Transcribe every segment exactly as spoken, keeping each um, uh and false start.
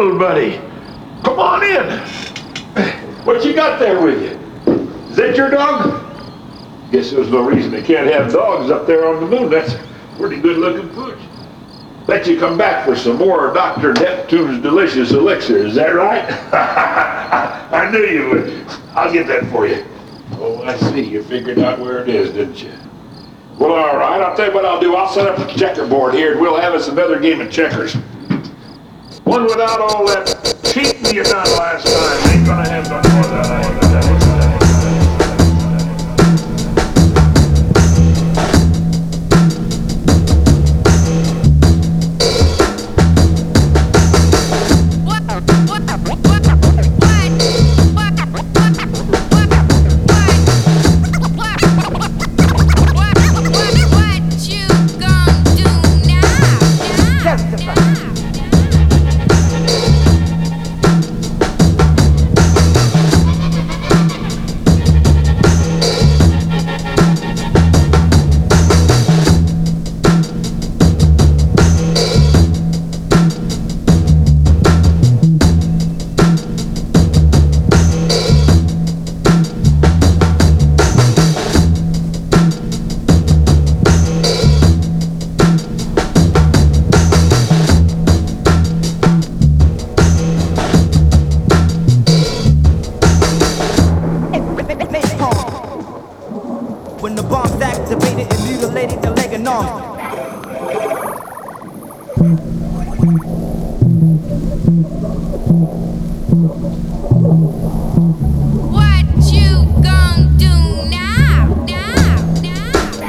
little buddy. Come on in. What you got there with you? Is that your dog? Guess there's no reason they can't have dogs up there on the moon. That's a pretty good looking pooch. Bet you come back for some more of Doctor Neptune's delicious elixir. Is that right? I knew you would. I'll get that for you. Oh, I see. You figured out where it is, didn't you? Well, all right. I'll tell you what I'll do. I'll set up a checkerboard here, and we'll have us another game of checkers. One without all that cheating you done last time. Ain't gonna have no more of that. I ain't gonna have no more of that. When the bomb's activated and mutilated the leg and arms. What you gon' do now? Now, now.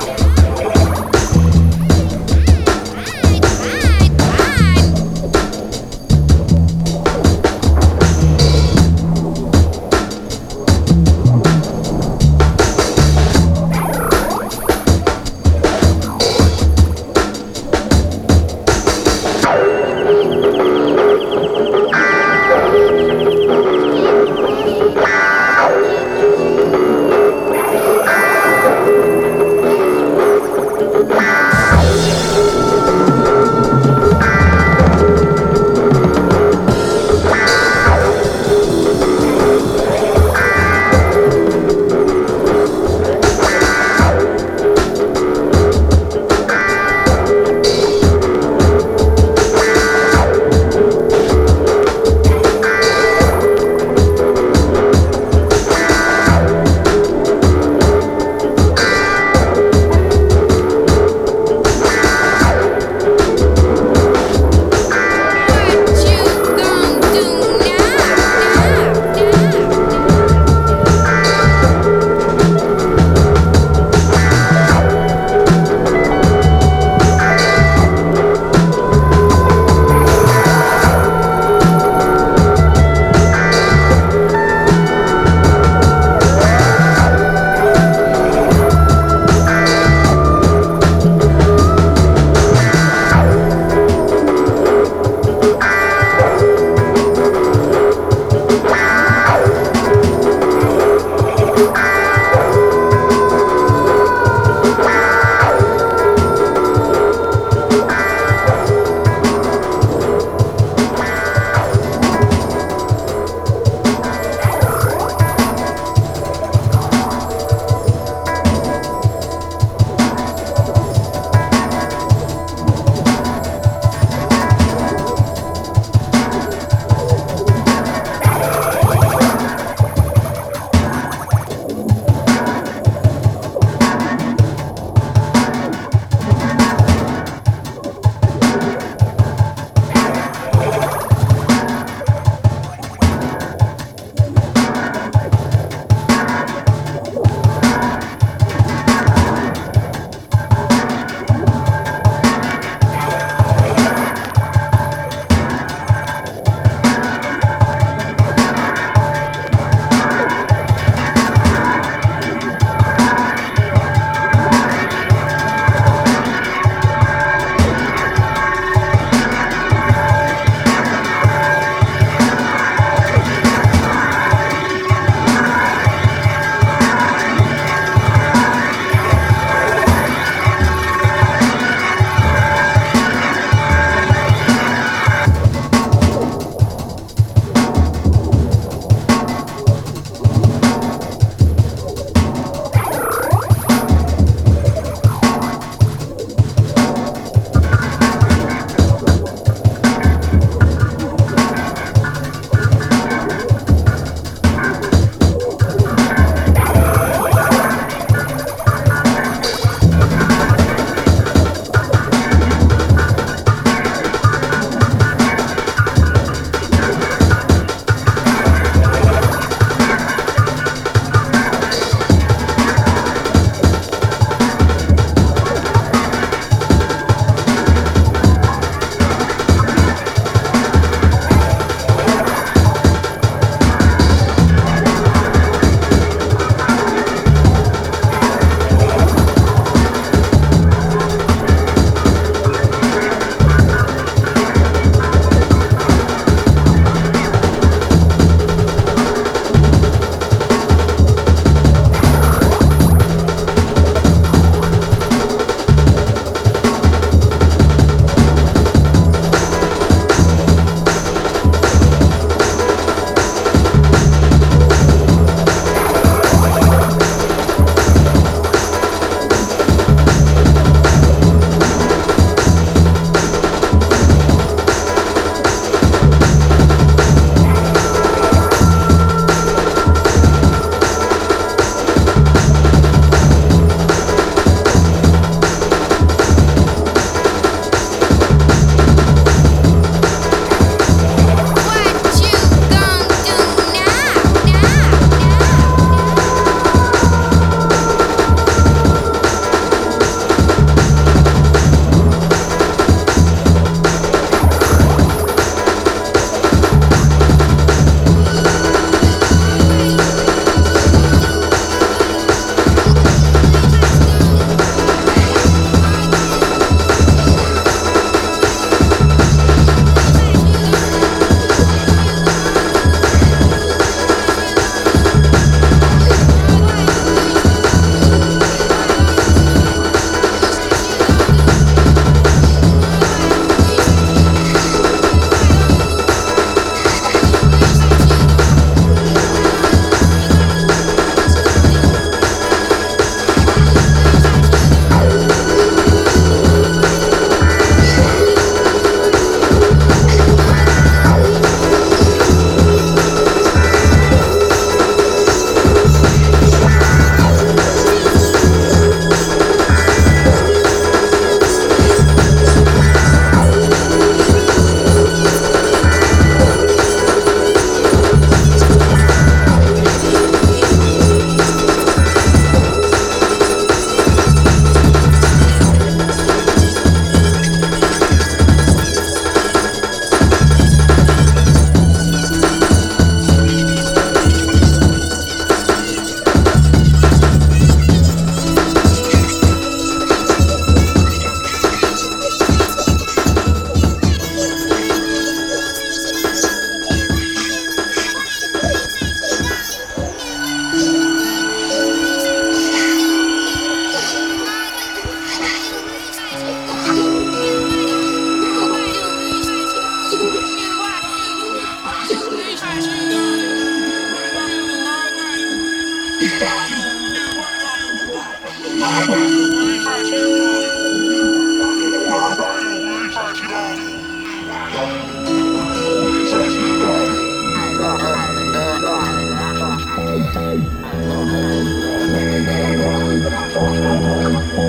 Fine, fine,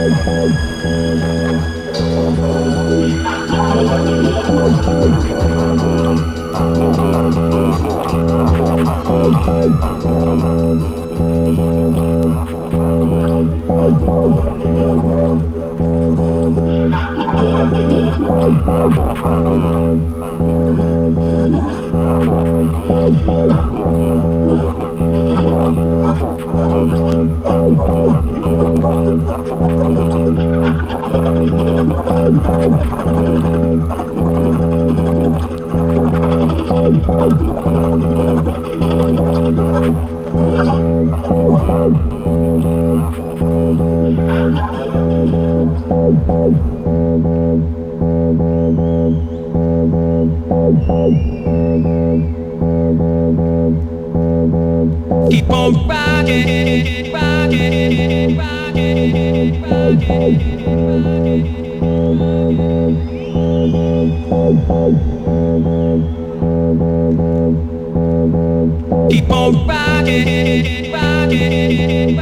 Keep on rocking, rocking, rocking, rocking. Keep on rocking, rocking,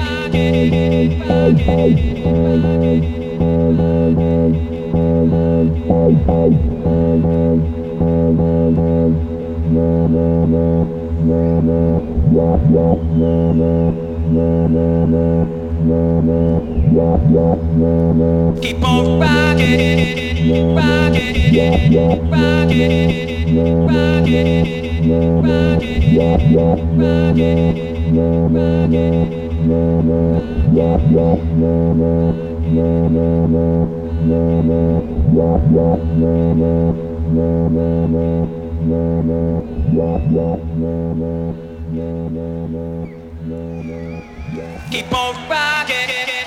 keep on rocking, rocking, keep on rocking.